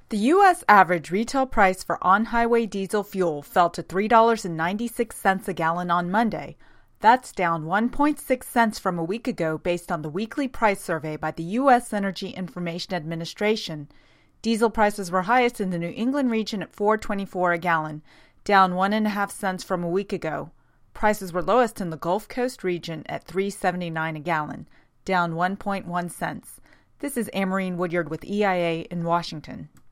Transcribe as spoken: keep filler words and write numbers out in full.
The U S average retail price for on-highway diesel fuel fell to three dollars and ninety-six cents a gallon on Monday. That's down one point six cents from a week ago based on the weekly price survey by the U S Energy Information Administration. Diesel prices were highest in the New England region at four dollars and twenty-four cents a gallon, down one point five cents from a week ago. Prices were lowest in the Gulf Coast region at three dollars and seventy-nine cents a gallon, down one point one cents. This is Amarine Woodyard with E I A in Washington.